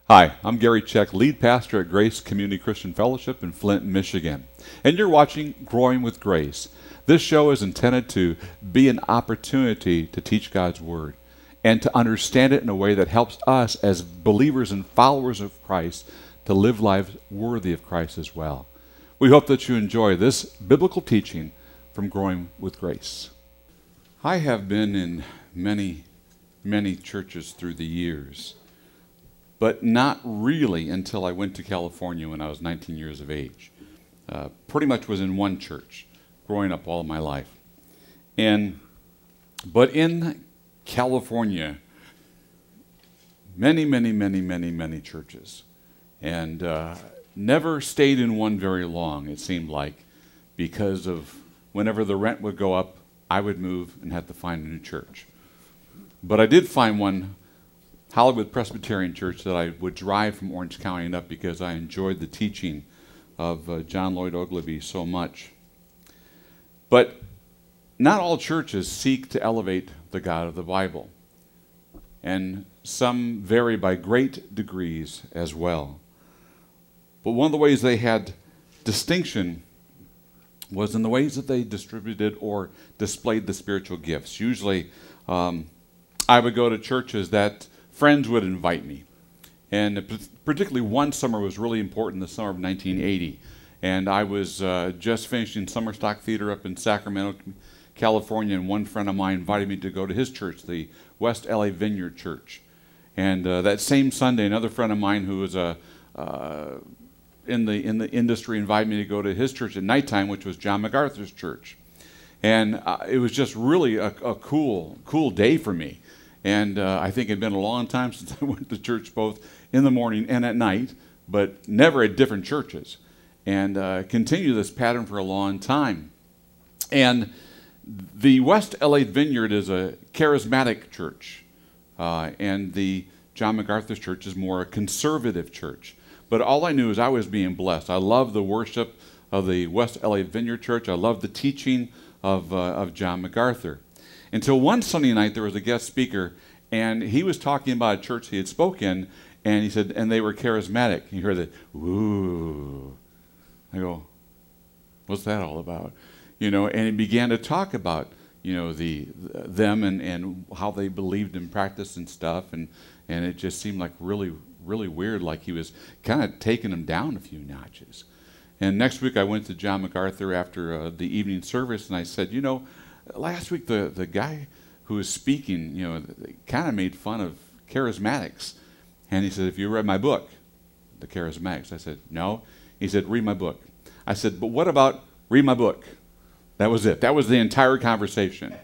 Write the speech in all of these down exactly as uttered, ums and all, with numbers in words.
Hi, I'm Gary Check, lead pastor at Grace Community Christian Fellowship in Flint, Michigan. And you're watching Growing with Grace. This show is intended to be an opportunity to teach God's Word and to understand it in a way that helps us as believers and followers of Christ to live lives worthy of Christ as well. We hope that you enjoy this biblical teaching from Growing with Grace. I have been in many, many churches through the years, but not really until I went to California when I was nineteen years of age. Uh, pretty much was in one church growing up all of my life. And but in California, many, many, many, many, many churches, and uh, never stayed in one very long, it seemed like, because of whenever the rent would go up, I would move and have to find a new church. But I did find one, Hollywood Presbyterian Church, that I would drive from Orange County and up because I enjoyed the teaching of uh, John Lloyd Ogilvie so much. But not all churches seek to elevate the God of the Bible, and some vary by great degrees as well. But one of the ways they had distinction was in the ways that they distributed or displayed the spiritual gifts. Usually, um, I would go to churches that friends would invite me. And particularly one summer was really important, the summer of nineteen eighty. And I was uh, just finishing summer stock theater up in Sacramento, California, and one friend of mine invited me to go to his church, the West L A Vineyard Church. And uh, that same Sunday, another friend of mine who was a uh, in the in the industry invited me to go to his church at nighttime, which was John MacArthur's church. And uh, it was just really a, a cool, cool day for me. And uh, I think it had been a long time since I went to church both in the morning and at night, but never at different churches. And uh, continued this pattern for a long time. And the West L A Vineyard is a charismatic church, uh, and the John MacArthur Church is more a conservative church. But all I knew is I was being blessed. I love the worship of the West L A Vineyard Church. I love the teaching of uh, of John MacArthur. Until one Sunday night, there was a guest speaker, and he was talking about a church he had spoken, and he said, and they were charismatic. You heard that, ooh. I go, what's that all about? You know, and he began to talk about, you know, the them and, and how they believed in practice and stuff, and, and it just seemed like really, really weird, like he was kind of taking them down a few notches. And next week I went to John MacArthur after uh, the evening service, and I said, you know, last week the, the guy who was speaking, you know, kind of made fun of charismatics. And he said, have you read my book, The Charismatics? I said, no. He said, read my book. I said, but what about read my book? That was it. That was the entire conversation.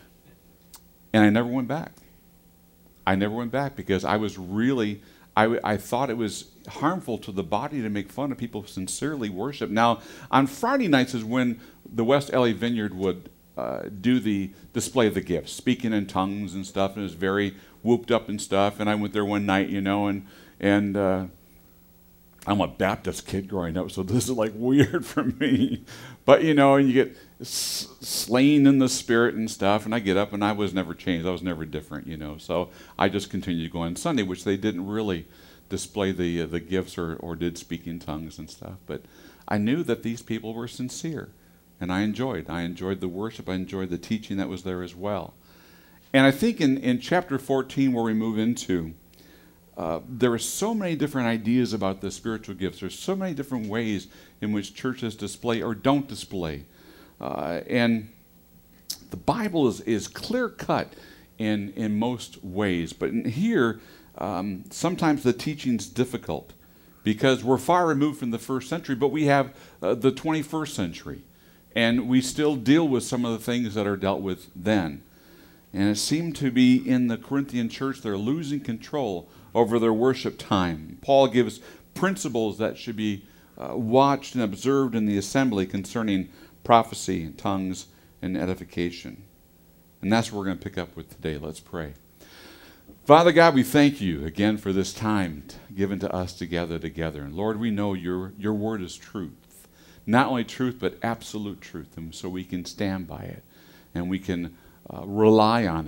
And I never went back. I never went back because I was really, I, I thought it was harmful to the body to make fun of people who sincerely worship. Now, on Friday nights is when the West L A Vineyard would uh, do the display of the gifts, speaking in tongues and stuff, and it was very whooped up and stuff. And I went there one night, you know, and, and, uh, I'm a Baptist kid growing up, so this is like weird for me. But, you know, and you get s- slain in the spirit and stuff, and I get up, and I was never changed. I was never different, you know. So I just continued to go on Sunday, which they didn't really display the uh, the gifts or, or did speak in tongues and stuff. But I knew that these people were sincere, and I enjoyed. I enjoyed the worship. I enjoyed the teaching that was there as well. And I think in, in chapter fourteen, where we move into, Uh, there are so many different ideas about the spiritual gifts. There's so many different ways in which churches display or don't display. Uh, and the Bible is, is clear-cut in, in most ways. But in here, um, sometimes the teaching's difficult because we're far removed from the first century, but we have uh, the twenty-first century. And we still deal with some of the things that are dealt with then. And it seemed to be in the Corinthian church they're losing control over their worship time. Paul gives principles that should be uh, watched and observed in the assembly concerning prophecy, tongues, and edification. And that's what we're going to pick up with today. Let's pray. Father God, we thank you again for this time given to us to gather together. And Lord, we know your, your word is truth. Not only truth, but absolute truth. And so we can stand by it. And we can uh, rely on it.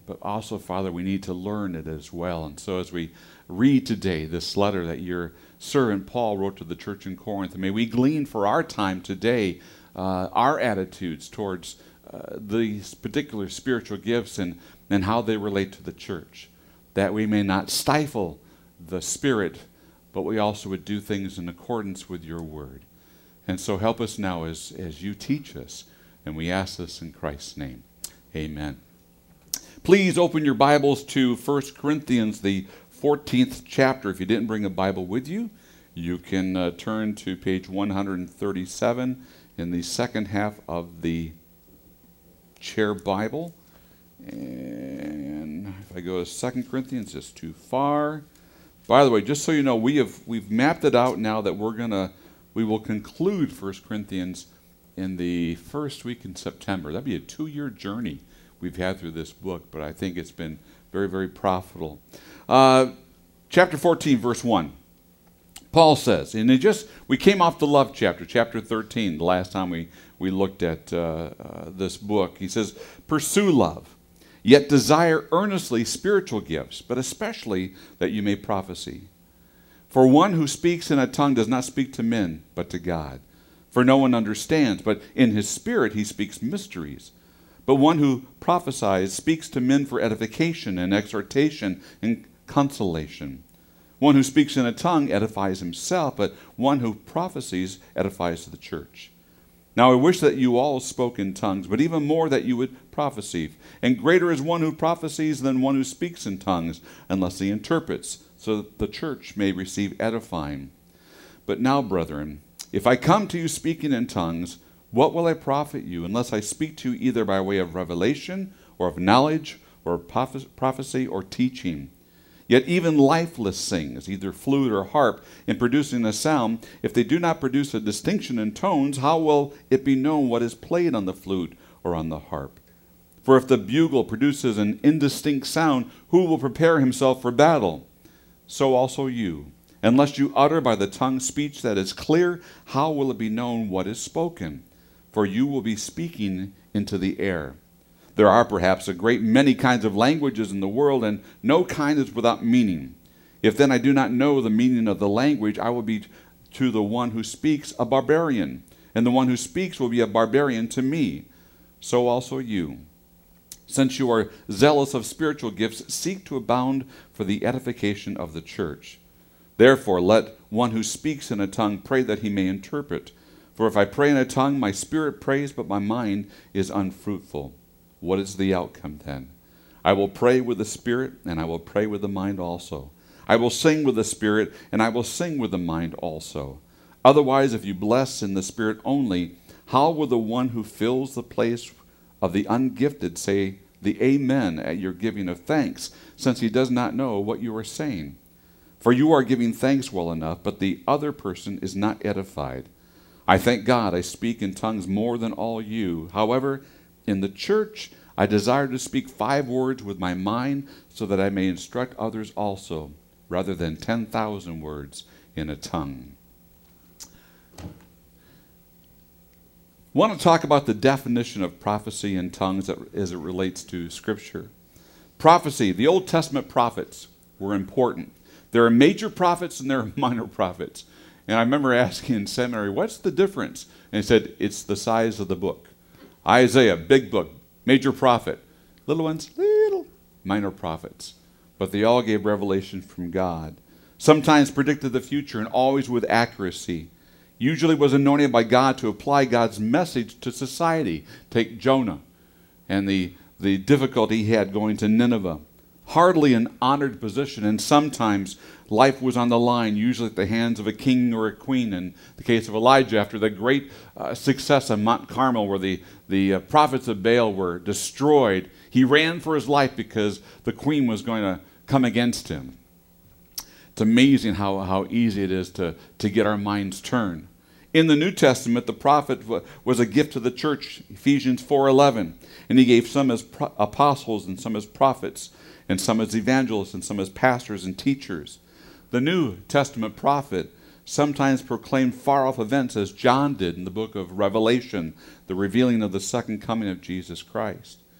but also, Father, we need to learn it as well. And so as we read today this letter that your servant Paul wrote to the church in Corinth, may we glean for our time today uh, our attitudes towards uh, these particular spiritual gifts and, and how they relate to the church, that we may not stifle the Spirit, but we also would do things in accordance with your word. And so help us now as, as you teach us, and we ask this in Christ's name. Amen. Please open your Bibles to First Corinthians, the fourteenth chapter. If you didn't bring a Bible with you, you can uh, turn to page one thirty-seven in the second half of the chair Bible. And if I go to Second Corinthians, it's too far. By the way, just so you know, we have we've mapped it out now that we're gonna we will conclude First Corinthians in the first week in September. That'd be a two-year journey we've had through this book, but I think it's been very, very profitable. Uh, chapter fourteen, verse one. Paul says, and it just we came off the love chapter, chapter thirteen, the last time we we looked at uh, uh, this book. He says, "Pursue love, yet desire earnestly spiritual gifts, but especially that you may prophesy. For one who speaks in a tongue does not speak to men, but to God. For no one understands, but in his spirit he speaks mysteries. But one who prophesies speaks to men for edification and exhortation and consolation. One who speaks in a tongue edifies himself, but one who prophesies edifies the church. Now I wish that you all spoke in tongues, but even more that you would prophesy. And greater is one who prophesies than one who speaks in tongues, unless he interprets, so that the church may receive edifying. But now, brethren, if I come to you speaking in tongues, what will I profit you, unless I speak to you either by way of revelation, or of knowledge, or prophecy, or teaching? Yet even lifeless things, either flute or harp, in producing a sound, if they do not produce a distinction in tones, how will it be known what is played on the flute or on the harp? For if the bugle produces an indistinct sound, who will prepare himself for battle? So also you. Unless you utter by the tongue speech that is clear, how will it be known what is spoken? For you will be speaking into the air. There are perhaps a great many kinds of languages in the world, and no kind is without meaning. If then I do not know the meaning of the language, I will be to the one who speaks a barbarian, and the one who speaks will be a barbarian to me. So also you. Since you are zealous of spiritual gifts, seek to abound for the edification of the church. Therefore, let one who speaks in a tongue pray that he may interpret. For if I pray in a tongue, my spirit prays, but my mind is unfruitful. What is the outcome then? I will pray with the spirit, and I will pray with the mind also. I will sing with the spirit, and I will sing with the mind also. Otherwise, if you bless in the spirit only, how will the one who fills the place of the ungifted say the amen at your giving of thanks, since he does not know what you are saying? For you are giving thanks well enough, but the other person is not edified. I thank God I speak in tongues more than all you. However, in the church, I desire to speak five words with my mind so that I may instruct others also, rather than ten thousand words in a tongue. I want to talk about the definition of prophecy in tongues as it relates to Scripture. Prophecy, the Old Testament prophets were important. There are major prophets and there are minor prophets. And I remember asking in seminary, what's the difference? And he said, it's the size of the book. Isaiah, big book, major prophet. Little ones, little, minor prophets. But they all gave revelation from God. Sometimes predicted the future and always with accuracy. Usually was anointed by God to apply God's message to society. Take Jonah and the, the difficulty he had going to Nineveh. Hardly an honored position, and sometimes life was on the line, usually at the hands of a king or a queen. In the case of Elijah, after the great uh, success on Mount Carmel, where the, the uh, prophets of Baal were destroyed, he ran for his life because the queen was going to come against him. It's amazing how, how easy it is to, to get our minds turned. In the New Testament, the prophet was a gift to the church, Ephesians four eleven, and he gave some as pro- apostles and some as prophets, and some as evangelists, and some as pastors and teachers. The New Testament prophet sometimes proclaimed far-off events, as John did in the book of Revelation, the revealing of the second coming of Jesus Christ.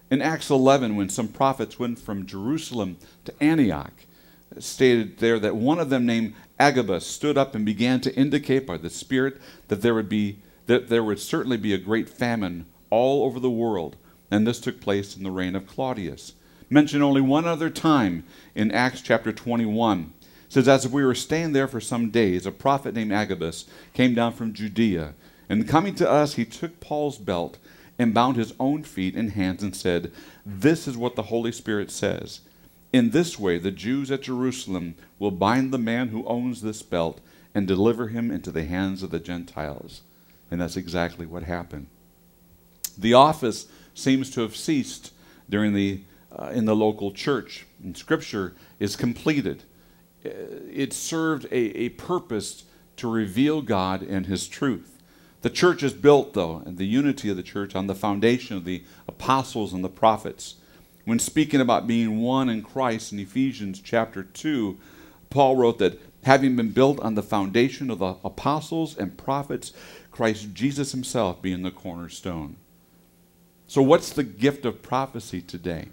In Acts eleven, when some prophets went from Jerusalem to Antioch, it stated there that one of them named Agabus stood up and began to indicate by the Spirit that there would be that there would certainly be a great famine all over the world, and this took place in the reign of Claudius. Mentioned only one other time in Acts chapter twenty-one. It says, as we were staying there for some days, a prophet named Agabus came down from Judea, and coming to us, he took Paul's belt and bound his own feet and hands and said, this is what the Holy Spirit says. In this way, the Jews at Jerusalem will bind the man who owns this belt and deliver him into the hands of the Gentiles. And that's exactly what happened. The office seems to have ceased during the uh, in the local church, and Scripture is completed. It served a, a purpose to reveal God and His truth. The church is built, though, and the unity of the church on the foundation of the apostles and the prophets. When speaking about being one in Christ in Ephesians chapter two, Paul wrote that having been built on the foundation of the apostles and prophets, Christ Jesus himself being the cornerstone. So what's the gift of prophecy today?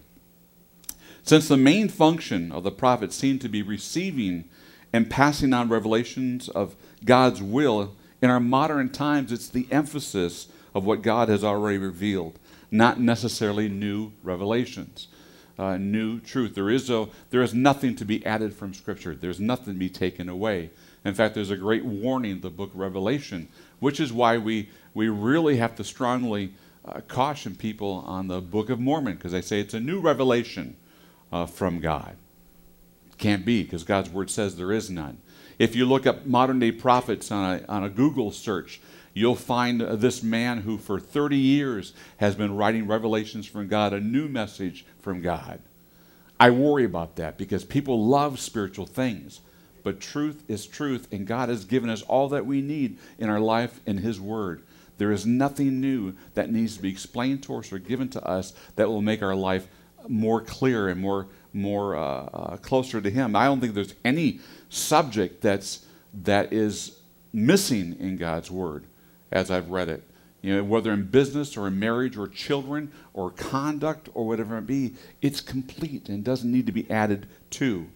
Since the main function of the prophet seemed to be receiving and passing on revelations of God's will, in our modern times it's the emphasis of what God has already revealed, not necessarily new revelations, uh, new truth. There is, a, there is nothing to be added from Scripture. There's nothing to be taken away. In fact, there's a great warning in the book of Revelation, which is why we, we really have to strongly uh, caution people on the Book of Mormon, because they say it's a new revelation uh, from God. Can't be, because God's Word says there is none. If you look up modern-day prophets on a, on a Google search, you'll find uh, this man who for thirty years has been writing revelations from God, a new message from God. I worry about that because people love spiritual things, but truth is truth, and God has given us all that we need in our life in His Word. There is nothing new that needs to be explained to us or given to us that will make our life more clear and more more uh, uh, closer to Him. I don't think there's any subject that's that is missing in God's Word as I've read it. You know, whether in business or in marriage or children or conduct or whatever it be, it's complete and doesn't need to be added to.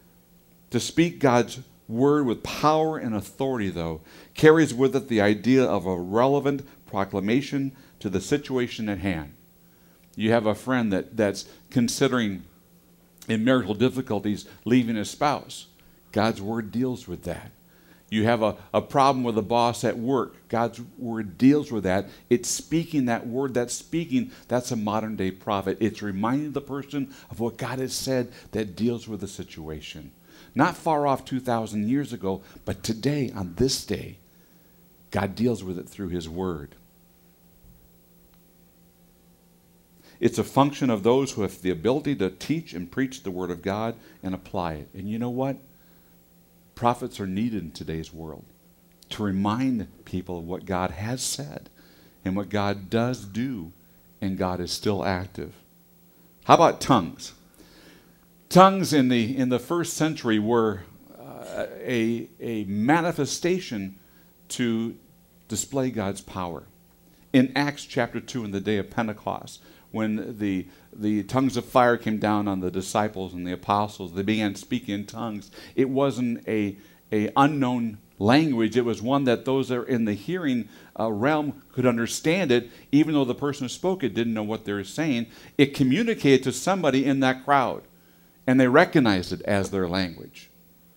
To speak God's Word with power and authority, though, carries with it the idea of a relevant proclamation to the situation at hand. You have a friend that, that's considering in marital difficulties leaving his spouse. God's Word deals with that. You have a, a problem with a boss at work. God's Word deals with that. It's speaking that word. That's speaking. That's a modern day prophet. It's reminding the person of what God has said that deals with the situation. Not far off two thousand years ago, but today, on this day, God deals with it through His Word. It's a function of those who have the ability to teach and preach the Word of God and apply it. And you know what? Prophets are needed in today's world to remind people of what God has said and what God does do, and God is still active. How about tongues? Tongues in the in the first century were uh, a, a manifestation to display God's power. In Acts chapter two, in the day of Pentecost, when the, the tongues of fire came down on the disciples and the apostles, they began speaking in tongues. It wasn't a, a unknown language. It was one that those that are in the hearing uh, realm could understand it, even though the person who spoke it didn't know what they were saying. It communicated to somebody in that crowd, and they recognized it as their language.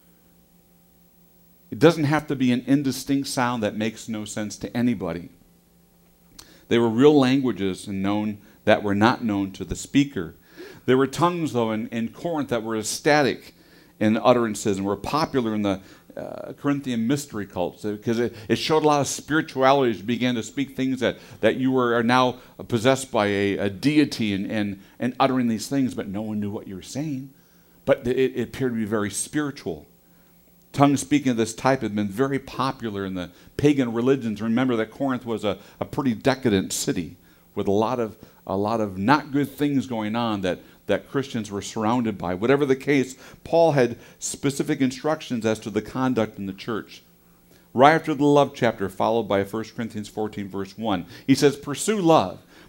It doesn't have to be an indistinct sound that makes no sense to anybody. They were real languages and known that were not known to the speaker. There were tongues, though, in, in Corinth that were ecstatic in utterances and were popular in the uh, Corinthian mystery cults because it, it showed a lot of spirituality as you began to speak things that, that you were are now possessed by a, a deity and, and, and uttering these things, but no one knew what you were saying. But it, it appeared to be very spiritual. Tongue speaking of this type had been very popular in the pagan religions. Remember that Corinth was a, a pretty decadent city with a lot of a lot of not good things going on that, that Christians were surrounded by. Whatever the case, Paul had specific instructions as to the conduct in the church. Right after the love chapter, followed by First Corinthians fourteen, verse one, he says, pursue love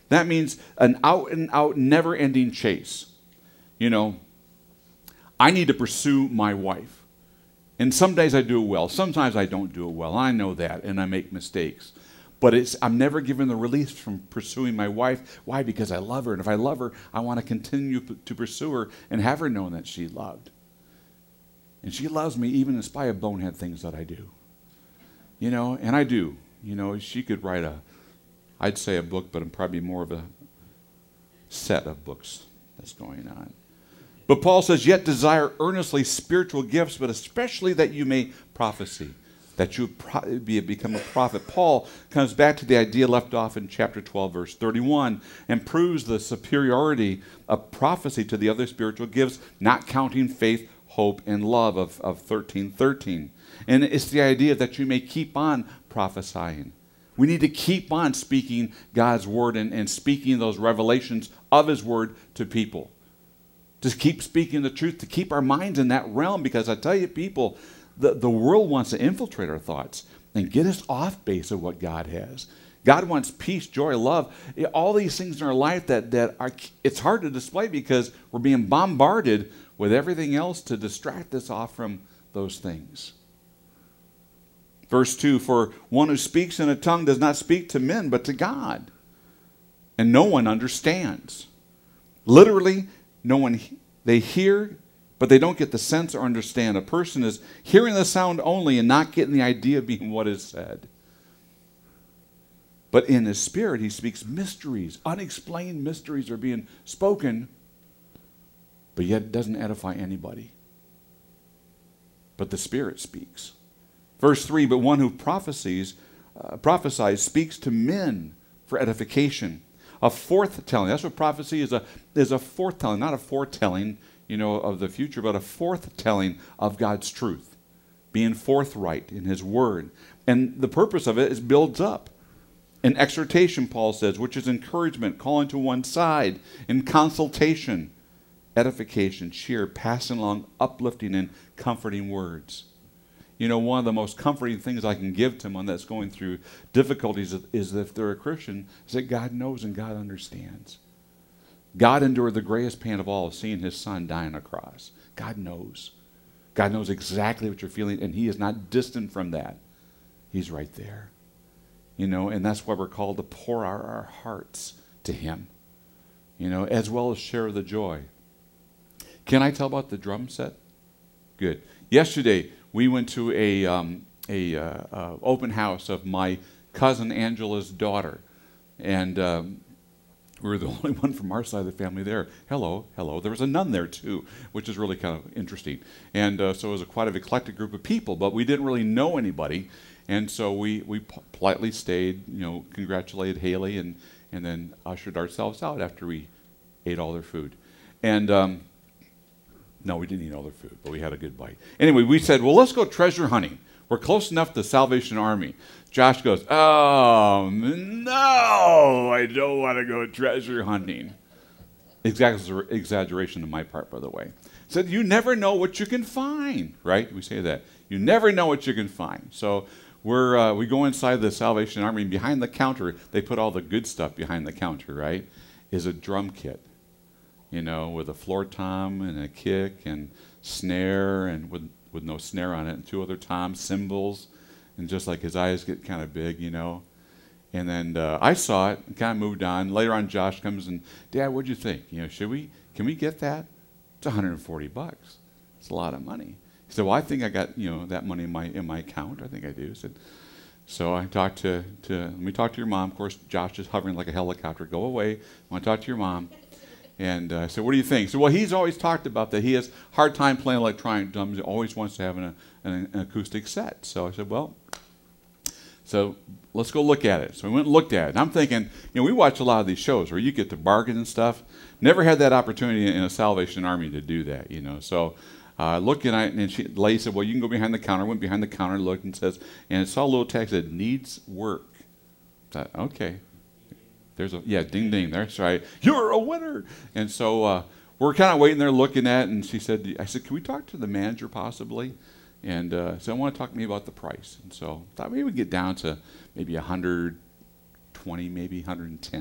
That means an out and out, never ending chase. You know, I need to pursue my wife. And some days I do it well. Sometimes I don't do it well. I know that, and I make mistakes. But it's, I'm never given the release from pursuing my wife. Why? Because I love her. And if I love her, I want to continue p- to pursue her and have her know that she's loved. And she loves me even in spite of bonehead things that I do. You know, and I do. You know, she could write a, I'd say a book, but I'm probably more of a set of books that's going on. But Paul says, yet desire earnestly spiritual gifts, but especially that you may prophesy, that you pro- be, become a prophet. Paul comes back to the idea left off in chapter twelve, verse thirty-one, and proves the superiority of prophecy to the other spiritual gifts, not counting faith, hope, and love of, of thirteen thirteen. And it's the idea that you may keep on prophesying. We need to keep on speaking God's word and, and speaking those revelations of his word to people. Just keep speaking the truth, to keep our minds in that realm, because I tell you, people, the, the world wants to infiltrate our thoughts and get us off base of what God has. God wants peace, joy, love, all these things in our life that, that are, it's hard to display because we're being bombarded with everything else to distract us off from those things. Verse two, for one who speaks in a tongue does not speak to men, but to God, and no one understands. Literally, no one, they hear, but they don't get the sense or understand. A person is hearing the sound only and not getting the idea of being what is said. But in his spirit, he speaks mysteries. Unexplained mysteries are being spoken, but yet it doesn't edify anybody. But the Spirit speaks. Verse three, but one who prophesies, uh, prophesies speaks to men for edification. A forthtelling. That's what prophecy is, a is a forthtelling, not a foretelling, you know, of the future, but a forthtelling of God's truth, being forthright in his word. And the purpose of it is builds up. An exhortation, Paul says, which is encouragement, calling to one side, in consultation, edification, cheer, passing along uplifting and comforting words. You know, one of the most comforting things I can give to someone that's going through difficulties is if they're a Christian, is that God knows and God understands. God endured the greatest pain of all, of seeing his son die on a cross. God knows. God knows exactly what you're feeling, and he is not distant from that. He's right there. You know, and that's why we're called to pour out our hearts to him, you know, as well as share the joy. Can I tell about the drum set? Good. Yesterday, we went to a, um, a uh, uh, open house of my cousin Angela's daughter, and um, we were the only one from our side of the family there. Hello, hello. There was a nun there too, which is really kind of interesting. And uh, so it was a quite an eclectic group of people, but we didn't really know anybody, and so we we p- politely stayed, you know, congratulated Haley, and and then ushered ourselves out after we ate all their food, and. Um, No, we didn't eat all their food, but we had a good bite. Anyway, we said, well, let's go treasure hunting. We're close enough to the Salvation Army. Josh goes, oh, no, I don't want to go treasure hunting. Exagger- exaggeration on my part, by the way. Said, you never know what you can find, right? We say that. You never know what you can find. So we're uh, we go inside the Salvation Army, and behind the counter, they put all the good stuff behind the counter, right, is a drum kit. You know, with a floor tom and a kick and snare and with with no snare on it, and two other toms, cymbals, and just like his eyes get kind of big, you know. And then uh, I saw it and kind of moved on. Later on, Josh comes and, Dad, what'd you think? You know, should we, can we get that? It's one hundred forty bucks. It's a lot of money. He said, well, I think I got, you know, that money in my in my account. I think I do. I said, so I talked to, to, let me talk to your mom. Of course, Josh is hovering like a helicopter. Go away. I want to talk to your mom. And uh, I said, what do you think? So, well, he's always talked about that. He has a hard time playing electronic drums. He always wants to have an, an, an acoustic set. So I said, well, so let's go look at it. So we went and looked at it. And I'm thinking, you know, we watch a lot of these shows where you get to bargain and stuff. Never had that opportunity in a Salvation Army to do that, you know. So uh, looking at it, and she, the lady said, well, you can go behind the counter. I went behind the counter, looked, and says, and it saw a little text that needs work. I thought, okay. There's a, yeah, ding, ding, that's right. You're a winner. And so uh, we're kind of waiting there looking at it, and she said, I said, can we talk to the manager possibly? And uh, so I want to talk to me about the price. And so I thought maybe we'd get down to maybe one hundred twenty, maybe one hundred ten.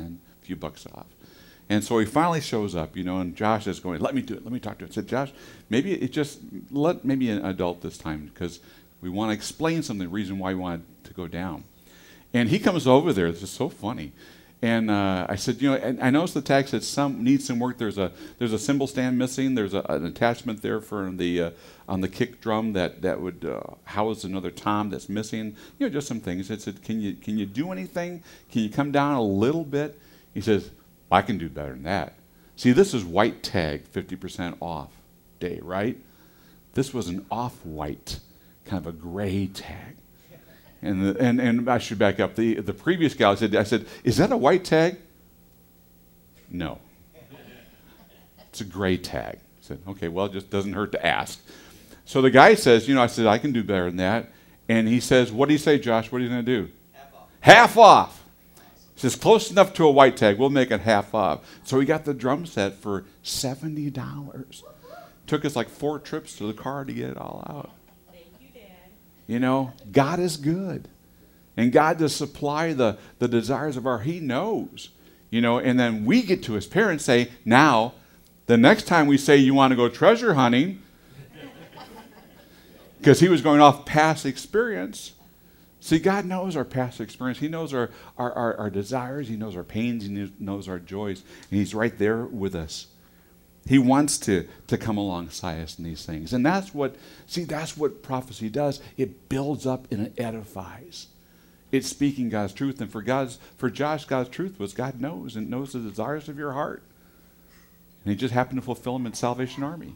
a few bucks off. And so he finally shows up, you know, and Josh is going, let me do it, let me talk to him. I said, Josh, maybe it just, let maybe an adult this time, because we want to explain something, the reason why we want to go down. And he comes over there, this is so funny. And uh, I said, you know, and I noticed the tag said some needs some work. There's a there's a cymbal stand missing. There's a, an attachment there for the uh, on the kick drum that that would uh, house another tom that's missing. You know, just some things. I said, can you can you do anything? Can you come down a little bit? He says, I can do better than that. See, this is white tag, fifty percent off day, right? This was an off-white, kind of a gray tag. And, the, and and I should back up. The the previous guy, I said, I said, is that a white tag? No. It's a gray tag. I said, okay, well, it just doesn't hurt to ask. So the guy says, you know, I said, I can do better than that. And he says, what do you say, Josh? What are you going to do? Half off. Half off. He says, close enough to a white tag. We'll make it half off. So we got the drum set for seventy dollars. Took us like four trips to the car to get it all out. You know, God is good. And God does supply the, the desires of our, He knows. You know, and then we get to as parents say, now, the next time we say you want to go treasure hunting, because he was going off past experience. See, God knows our past experience. He knows our, our, our, our desires. He knows our pains. He knows our joys. And He's right there with us. He wants to, to come alongside us in these things. And that's what, see, that's what prophecy does. It builds up and it edifies. It's speaking God's truth. And for God's, for Josh, God's truth was God knows and knows the desires of your heart. And He just happened to fulfill them in Salvation Army.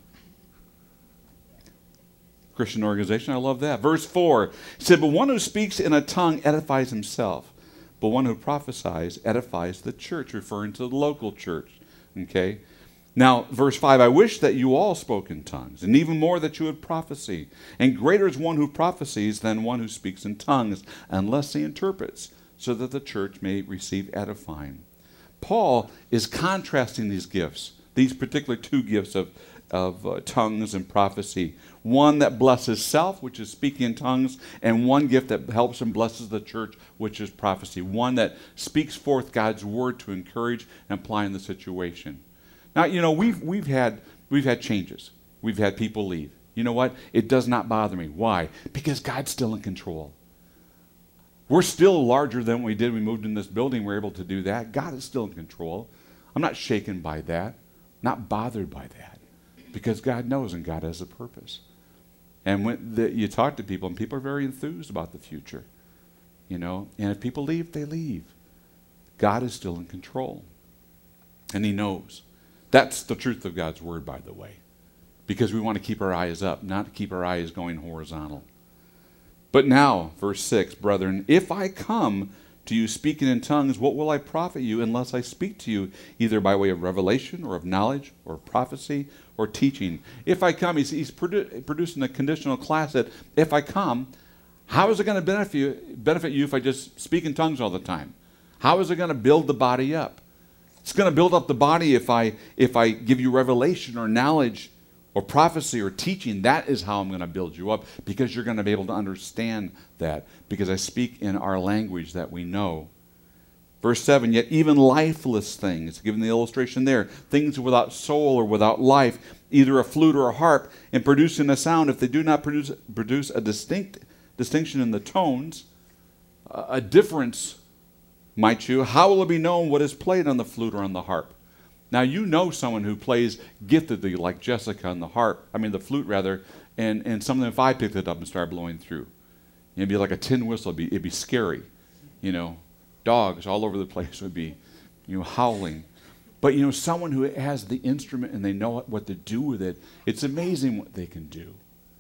Christian organization, I love that. Verse four, he said, but one who speaks in a tongue edifies himself, but one who prophesies edifies the church, referring to the local church. Okay? Now, verse five, I wish that you all spoke in tongues, and even more that you would prophesy. And greater is one who prophesies than one who speaks in tongues, unless he interprets, so that the church may receive edifying. Paul is contrasting these gifts, these particular two gifts of, of uh, tongues and prophecy. One that blesses self, which is speaking in tongues, and one gift that helps and blesses the church, which is prophecy. One that speaks forth God's word to encourage and apply in the situation. Now, you know, we've, we've, had, we've had changes. We've had people leave. You know what? It does not bother me. Why? Because God's still in control. We're still larger than we did when we moved in this building. We're able to do that. God is still in control. I'm not shaken by that. Not bothered by that. Because God knows and God has a purpose. And when the, you talk to people, and people are very enthused about the future. You know, and if people leave, they leave. God is still in control. And He knows. That's the truth of God's word, by the way. Because we want to keep our eyes up, not keep our eyes going horizontal. But now, verse six, brethren, if I come to you speaking in tongues, what will I profit you unless I speak to you either by way of revelation or of knowledge or prophecy or teaching? If I come, he's, he's produ- producing a conditional class that if I come, how is it going to benefit you, benefit you if I just speak in tongues all the time? How is it going to build the body up? It's going to build up the body if I if I give you revelation or knowledge or prophecy or teaching. That is how I'm going to build you up, because you're going to be able to understand that, because I speak in our language that we know. Verse seven, yet even lifeless things, given the illustration there, things without soul or without life, either a flute or a harp, in producing a sound, if they do not produce, produce a distinct distinction in the tones, a, a difference, might you, how will it be known what is played on the flute or on the harp? Now, you know someone who plays giftedly like Jessica on the harp, I mean the flute rather, and, and some of them, if I picked it up and started blowing through, it'd be like a tin whistle, it'd be, it'd be scary, you know. Dogs all over the place would be, you know, howling. But, you know, someone who has the instrument and they know what, what to do with it, it's amazing what they can do.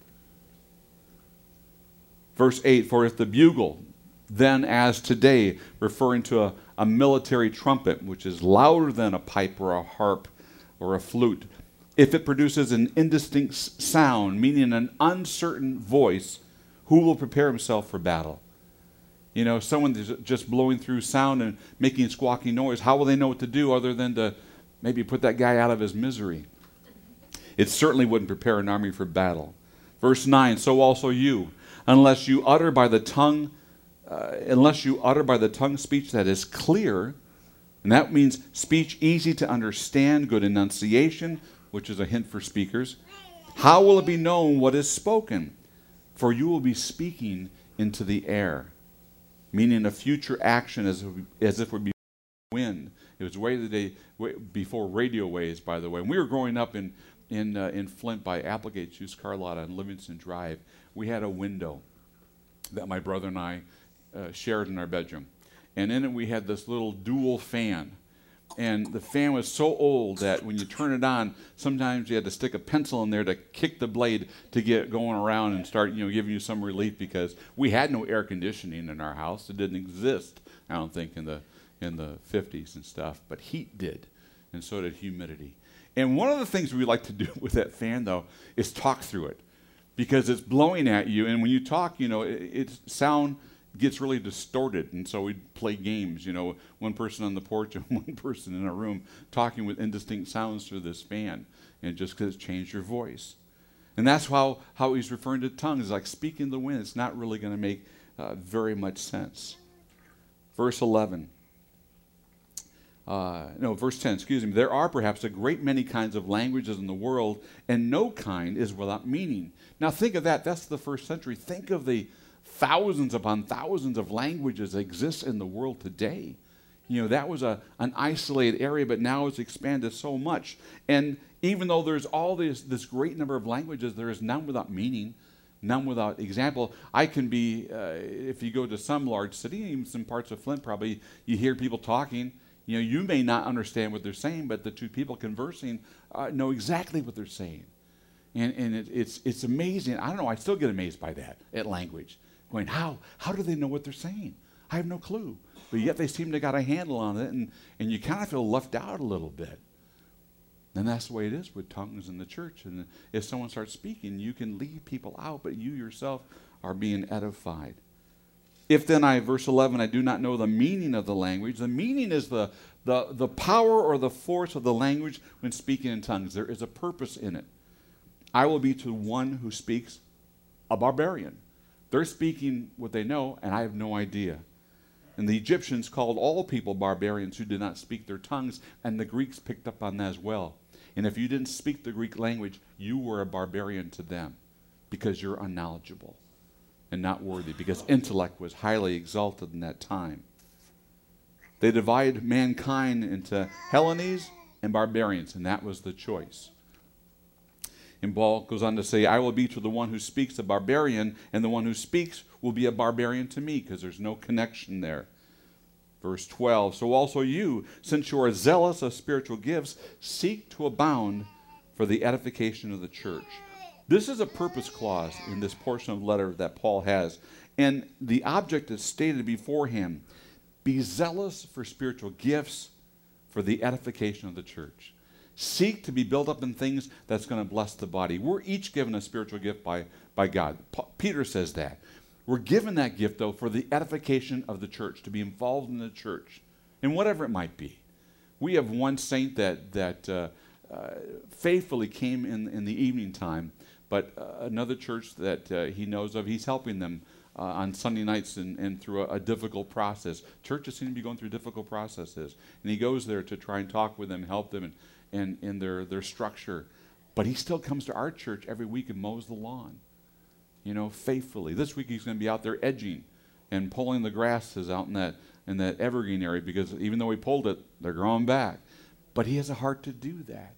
Verse eight, for if the bugle, then as today, referring to a, a military trumpet, which is louder than a pipe or a harp or a flute, if it produces an indistinct sound, meaning an uncertain voice, who will prepare himself for battle? You know, someone that's just blowing through sound and making squawky noise, how will they know what to do other than to maybe put that guy out of his misery? It certainly wouldn't prepare an army for battle. Verse nine, so also you, unless you utter by the tongue, uh, unless you utter by the tongue speech that is clear. And that means speech easy to understand, good enunciation, which is a hint for speakers. How will it be known what is spoken? For you will be speaking into the air, meaning a future action as, as if it would be wind. It was way the day way before radio waves, by the way. When we were growing up in in uh, in Flint by Applegate's used car lot on Livingston Drive, we had a window that my brother and I uh, shared in our bedroom, and in it we had this little dual fan. And the fan was so old that when you turn it on, sometimes you had to stick a pencil in there to kick the blade to get it going around and start, you know, giving you some relief, because we had no air conditioning in our house. It didn't exist, I don't think, in the in the fifties and stuff. But heat did, and so did humidity. And one of the things we like to do with that fan, though, is talk through it, because it's blowing at you. And when you talk, you know, it, it sound gets really distorted, and so we'd play games, you know, one person on the porch and one person in a room talking with indistinct sounds through this fan, and just because it changed your voice. And that's how, how he's referring to tongues, like speaking the wind. It's not really going to make uh, very much sense. Verse eleven. Uh, no, verse ten, excuse me. There are perhaps a great many kinds of languages in the world, and no kind is without meaning. Now think of that. That's the first century. Think of the thousands upon thousands of languages that exist in the world today. You know, that was a, an isolated area, but now it's expanded so much. And even though there's all this, this great number of languages, there is none without meaning, none without example. I can be, uh, if you go to some large city, even some parts of Flint probably, you hear people talking. You know, you may not understand what they're saying, but the two people conversing uh, know exactly what they're saying. And, and it, it's, it's amazing. I don't know, I still get amazed by that, at language. Going, how? How do they know what they're saying? I have no clue. But yet they seem to got a handle on it, and, and you kind of feel left out a little bit. And that's the way it is with tongues in the church. And if someone starts speaking, you can leave people out, but you yourself are being edified. If then I, verse eleven, I do not know the meaning of the language. The meaning is the, the, the power or the force of the language when speaking in tongues. There is a purpose in it. I will be to one who speaks a barbarian. They're speaking what they know, and I have no idea. And the Egyptians called all people barbarians who did not speak their tongues, and the Greeks picked up on that as well. And if you didn't speak the Greek language, you were a barbarian to them, because you're unknowledgeable and not worthy, because intellect was highly exalted in that time. They divided mankind into Hellenes and barbarians, and that was the choice. And Paul goes on to say, I will be to the one who speaks a barbarian, and the one who speaks will be a barbarian to me, because there's no connection there. Verse twelve, so also you, since you are zealous of spiritual gifts, seek to abound for the edification of the church. This is a purpose clause in this portion of the letter that Paul has. And the object is stated beforehand. Be zealous for spiritual gifts for the edification of the church. Seek to be built up in things that's going to bless the body. We're each given a spiritual gift by, by God. Pa- Peter says that. We're given that gift, though, for the edification of the church, to be involved in the church, and whatever it might be. We have one saint that, that uh, uh, faithfully came in, in the evening time, but uh, another church that uh, he knows of, he's helping them uh, on Sunday nights and, and through a, a difficult process. Churches seem to be going through difficult processes, and he goes there to try and talk with them, help them, and and in their, their structure. But he still comes to our church every week and mows the lawn, you know, faithfully. This week he's going to be out there edging and pulling the grasses out in that, in that evergreen area, because even though he pulled it, they're growing back. But he has a heart to do that.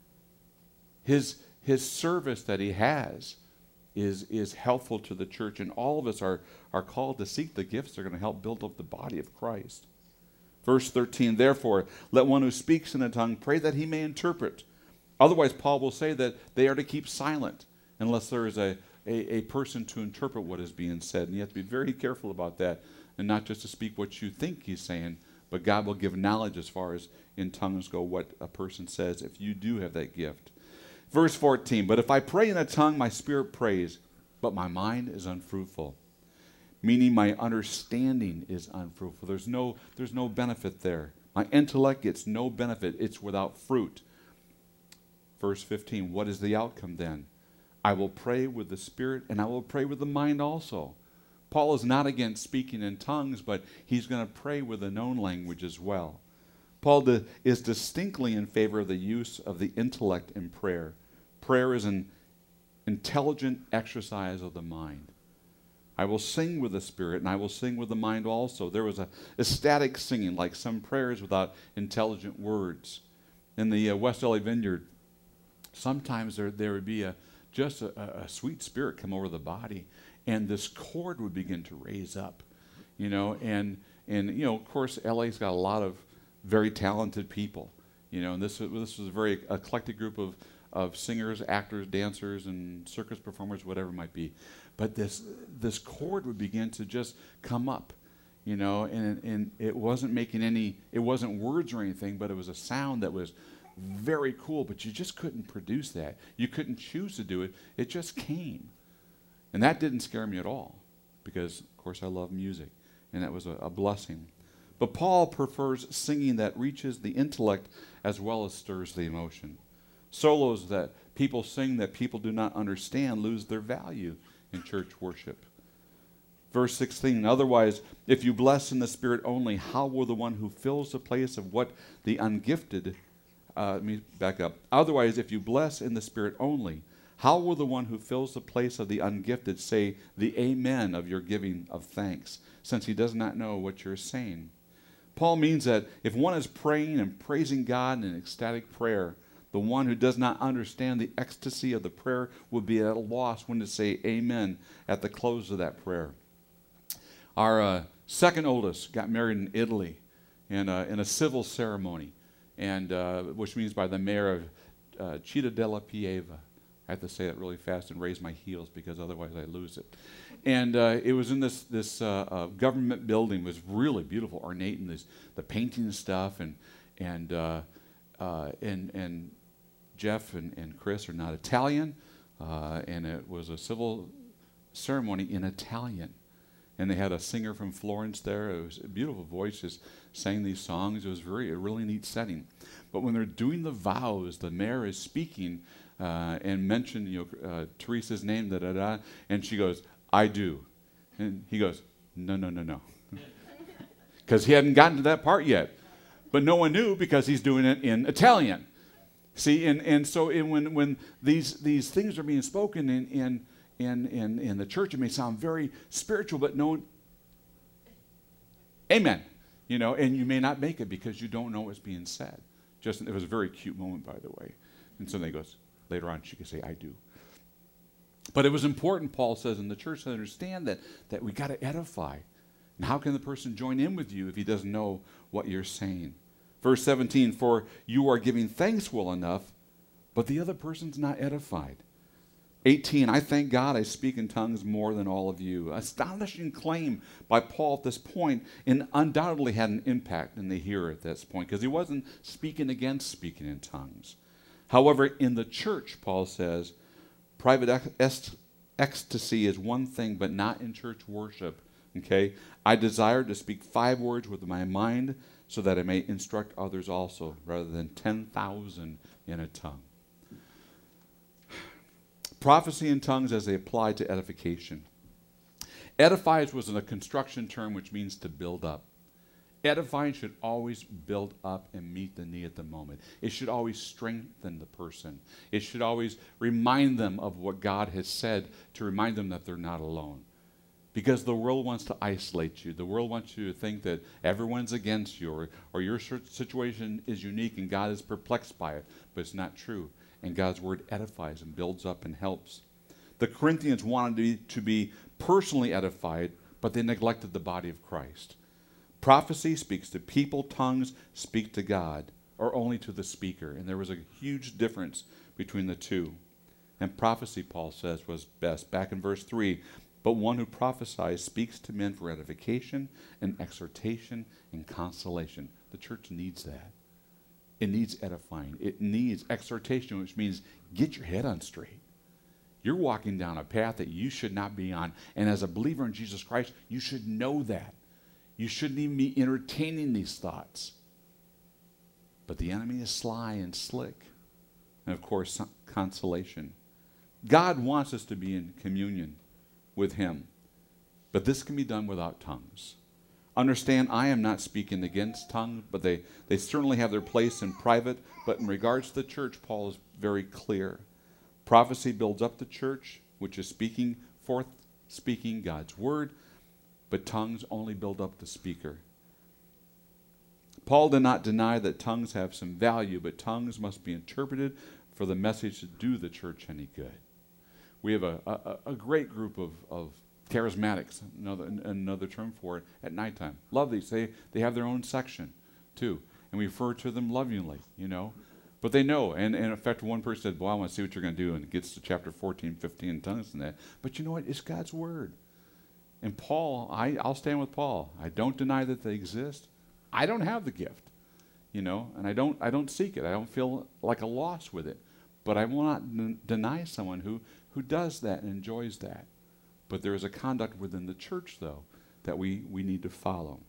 His, his service that he has is, is helpful to the church, and all of us are, are called to seek the gifts that are going to help build up the body of Christ. Verse thirteen, therefore, let one who speaks in a tongue pray that he may interpret. Otherwise, Paul will say that they are to keep silent unless there is a, a, a person to interpret what is being said. And you have to be very careful about that, and not just to speak what you think he's saying, but God will give knowledge as far as in tongues go what a person says if you do have that gift. Verse fourteen, but if I pray in a tongue, my spirit prays, but my mind is unfruitful. Meaning my understanding is unfruitful. There's no, there's no benefit there. My intellect gets no benefit. It's without fruit. Verse fifteen, what is the outcome then? I will pray with the spirit, and I will pray with the mind also. Paul is not against speaking in tongues, but he's going to pray with a known language as well. Paul di- is distinctly in favor of the use of the intellect in prayer. Prayer is an intelligent exercise of the mind. I will sing with the spirit, and I will sing with the mind also. There was a ecstatic singing, like some prayers without intelligent words. In the uh, West L A Vineyard, sometimes there, there would be a just a, a sweet spirit come over the body, and this chord would begin to raise up, you know, and, and you know, of course, L A's got a lot of very talented people, you know, and this, this was a very eclectic group of, of singers, actors, dancers, and circus performers, whatever it might be. But this this chord would begin to just come up, you know, and, and it wasn't making any, it wasn't words or anything, but it was a sound that was very cool, but you just couldn't produce that. You couldn't choose to do it. It just came. And that didn't scare me at all, because, of course, I love music, and that was a, a blessing. But Paul prefers singing that reaches the intellect as well as stirs the emotion. Solos that people sing that people do not understand lose their value in church worship. Verse sixteen, otherwise, if you bless in the Spirit only, how will the one who fills the place of what the ungifted, uh, let me back up. Otherwise, if you bless in the Spirit only, how will the one who fills the place of the ungifted say the amen of your giving of thanks, since he does not know what you're saying? Paul means that if one is praying and praising God in ecstatic prayer, the one who does not understand the ecstasy of the prayer will be at a loss when to say amen at the close of that prayer. Our uh, second oldest got married in Italy in a, in a civil ceremony, and uh, which means by the mayor of uh, Città della Pieve. I have to say that really fast and raise my heels because otherwise I lose it. And uh, it was in this this uh, uh, government building. It was really beautiful, ornate, and this, the painting and stuff, and and uh, uh, and and Jeff and, and Chris are not Italian, uh, and it was a civil ceremony in Italian. And they had a singer from Florence there. It was a beautiful voice, just sang these songs. It was very a really neat setting. But when they're doing the vows, the mayor is speaking uh, and mentioned, you know, uh, Teresa's name, da da da, and she goes, "I do," and he goes, "No, no, no, no," because he hadn't gotten to that part yet. But no one knew because he's doing it in Italian. See, and, and so in, when when these these things are being spoken in in, in in in the church, it may sound very spiritual, but no one, amen, you know, and you may not make it because you don't know what's being said. Just it was a very cute moment, by the way. And so they goes later on, she could say, "I do." But it was important, Paul says, in the church to understand that that we got to edify. And how can the person join in with you if he doesn't know what you're saying? Verse seventeen, for you are giving thanks well enough, but the other person's not edified. eighteen, I thank God I speak in tongues more than all of you. Astonishing claim by Paul at this point, and undoubtedly had an impact in the hearer at this point, because he wasn't speaking against speaking in tongues. However, in the church, Paul says, private ec- ecstasy is one thing, but not in church worship. Okay? I desire to speak five words with my mind, so that I may instruct others also, rather than ten thousand in a tongue. Prophecy in tongues as they apply to edification. Edifies was a construction term which means to build up. Edifying should always build up and meet the need at the moment. It should always strengthen the person. It should always remind them of what God has said, to remind them that they're not alone. Because the world wants to isolate you. The world wants you to think that everyone's against you, or, or your situation is unique and God is perplexed by it. But it's not true. And God's word edifies and builds up and helps. The Corinthians wanted to be, to be personally edified, but they neglected the body of Christ. Prophecy speaks to people, tongues speak to God, or only to the speaker. And there was a huge difference between the two. And prophecy, Paul says, was best. Back in verse three, but one who prophesies speaks to men for edification and exhortation and consolation. The church needs that. It needs edifying. It needs exhortation, which means get your head on straight. You're walking down a path that you should not be on. And as a believer in Jesus Christ, you should know that. You shouldn't even be entertaining these thoughts. But the enemy is sly and slick. And of course, consolation. God wants us to be in communion with him. But this can be done without tongues. Understand, I am not speaking against tongues, but they, they certainly have their place in private. But in regards to the church, Paul is very clear. Prophecy builds up the church, which is speaking forth, speaking God's word, but tongues only build up the speaker. Paul did not deny that tongues have some value, but tongues must be interpreted for the message to do the church any good. We have a, a, a great group of, of charismatics, another, another term for it, at nighttime. Love these. They, they have their own section, too. And we refer to them lovingly, you know. But they know. And, and in fact, one person said, well, I want to see what you're going to do. And it gets to chapter fourteen, fifteen, in tongues and that. But you know what? It's God's word. And Paul, I, I'll stand with Paul. I don't deny that they exist. I don't have the gift, you know, and I don't, I don't seek it. I don't feel like a loss with it. But I will not n- deny someone who, who does that and enjoys that. But there is a conduct within the church, though, that we, we need to follow.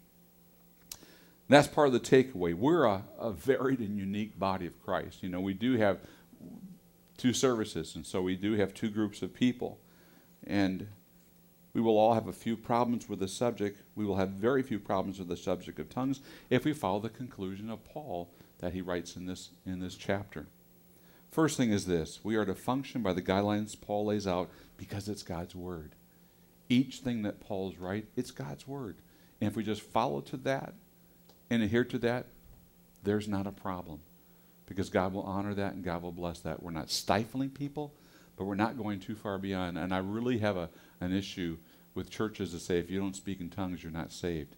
And that's part of the takeaway. We're a, a varied and unique body of Christ. You know, we do have two services, and so we do have two groups of people. And we will all have a few problems with the subject. We will have very few problems with the subject of tongues if we follow the conclusion of Paul that he writes in this, in this chapter. First thing is this. We are to function by the guidelines Paul lays out because it's God's word. Each thing that Paul's right, it's God's word. And if we just follow to that and adhere to that, there's not a problem. Because God will honor that and God will bless that. We're not stifling people, but we're not going too far beyond. And I really have a, an issue with churches that say if you don't speak in tongues, you're not saved.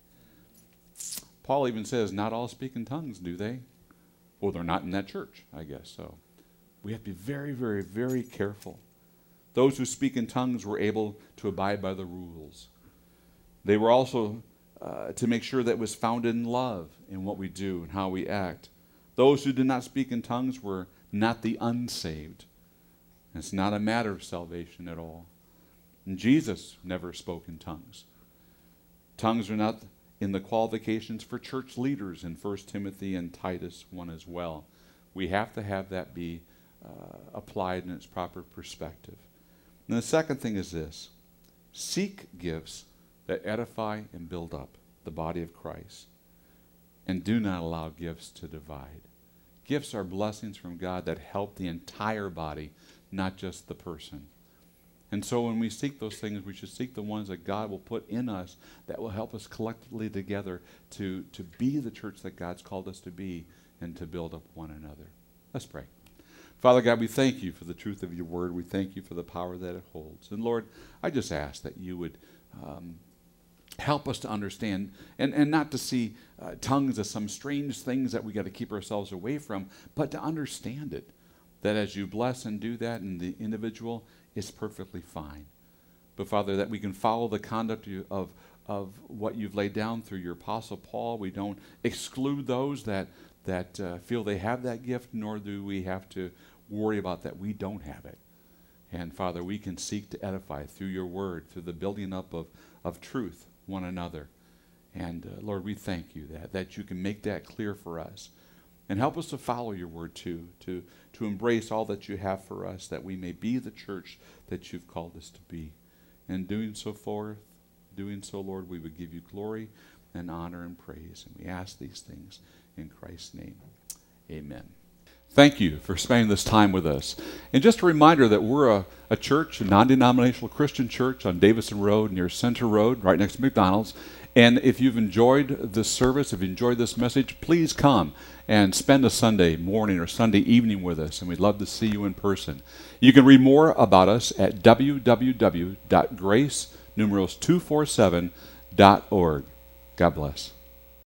Paul even says, not all speak in tongues, do they? Well, they're not in that church, I guess. So we have to be very, very, very careful. Those who speak in tongues were able to abide by the rules. They were also uh, to make sure that it was founded in love in what we do and how we act. Those who did not speak in tongues were not the unsaved. It's not a matter of salvation at all. And Jesus never spoke in tongues. Tongues are not in the qualifications for church leaders in First Timothy and Titus one as well. We have to have that be uh, applied in its proper perspective. And the second thing is this. Seek gifts that edify and build up the body of Christ. And do not allow gifts to divide. Gifts are blessings from God that help the entire body, not just the person. And so when we seek those things, we should seek the ones that God will put in us that will help us collectively together to, to be the church that God's called us to be and to build up one another. Let's pray. Father God, we thank you for the truth of your word. We thank you for the power that it holds. And Lord, I just ask that you would um, help us to understand and, and not to see uh, tongues as some strange things that we got to keep ourselves away from, but to understand it. That as you bless and do that in the individual, it's perfectly fine. But Father, that we can follow the conduct of, of what you've laid down through your Apostle Paul. We don't exclude those that, that uh, feel they have that gift, nor do we have to worry about that we don't have it. And Father, we can seek to edify through your word, through the building up of, of truth, one another. And uh, Lord, we thank you that, that you can make that clear for us. And help us to follow your word too, to, to embrace all that you have for us, that we may be the church that you've called us to be. And doing so forth, doing so, Lord, we would give you glory and honor and praise. And we ask these things in Christ's name. Amen. Thank you for spending this time with us. And just a reminder that we're a, a church, a non-denominational Christian church on Davison Road near Center Road, right next to McDonald's. And if you've enjoyed this service, if you enjoyed this message, please come and spend a Sunday morning or Sunday evening with us, and we'd love to see you in person. You can read more about us at w w w dot grace numerals two forty-seven dot org. God bless.